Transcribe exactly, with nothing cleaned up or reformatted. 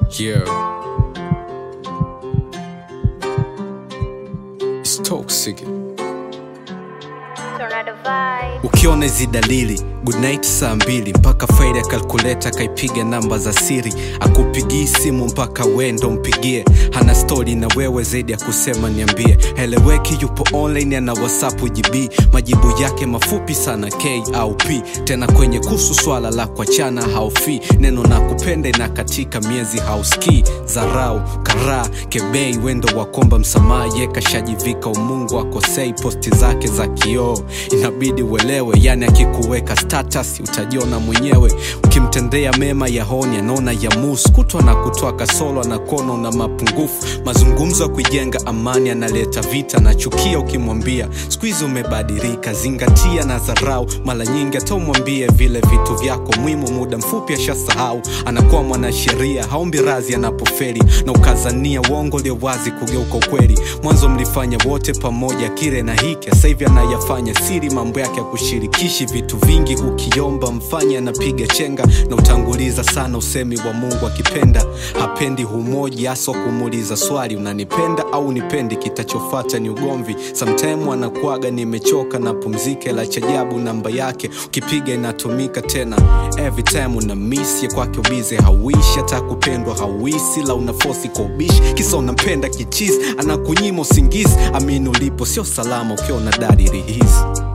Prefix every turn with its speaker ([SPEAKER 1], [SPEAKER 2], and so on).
[SPEAKER 1] Yeah. It's toxic. Ukiona hizi dalili, good night saa mbili mpaka faida calculator kaipiga namba za siri. Akupigii simu mpaka wendo mpigie. Hana story na wewe zaidi ya kusema niambie. Heleweki yupo online na WhatsApp G B. Majibu yake mafupi sana K au P. Tena kwenye kuhusu swala la kuachana haufi. Neno na kupenda na katika miezi hauski. Zarau, kara, kebei wendo wakomba msamaha. Yeka shajivika umungu akosei posti zake za kioo. Inabidi uelewe, yani akikuweka status utajiona mwenyewe. Ukimtendea mema ya honi anaona ya musu. Kutwa na kutoa kasolo na kono na mapungufu. Mazungumzo ya kujenga amani analeta vita na chukia ukimwambia squeeze umebadilika. Zingatia na zarau, mara nyingi hata umwambie vile vitu vyako muhimu muda mfupi ashasahau. Anakuwa mwanasheria, haombi radhi anapofeli. Na ukazania uongo leo wazi kugeuka ukweli. Mwanzo mlifanya wote pamoja kile na hiki. Sasa hivi anayafanya siri, mambo yake ya kushirikishi vitu vingi. Ukiomba mfanye anapiga chenga. Na utanguliza sana usemi wa Mungu akipenda. Hapendi humoji aso kumuliza swali unanipenda au nipendi, kitachofuata ni ugomvi. Sometime anakuaga nimechoka na pumzike la chajabu namba yake. Ukipiga inatumika tena every time una miss ya kwake ubize hawishi. Hata kupendwa hawisi la unafosi kwa ubishi. Kisa unampenda kichizi anakunyima usingizi. Amini ulipo sio salama ukiona dalili hizi.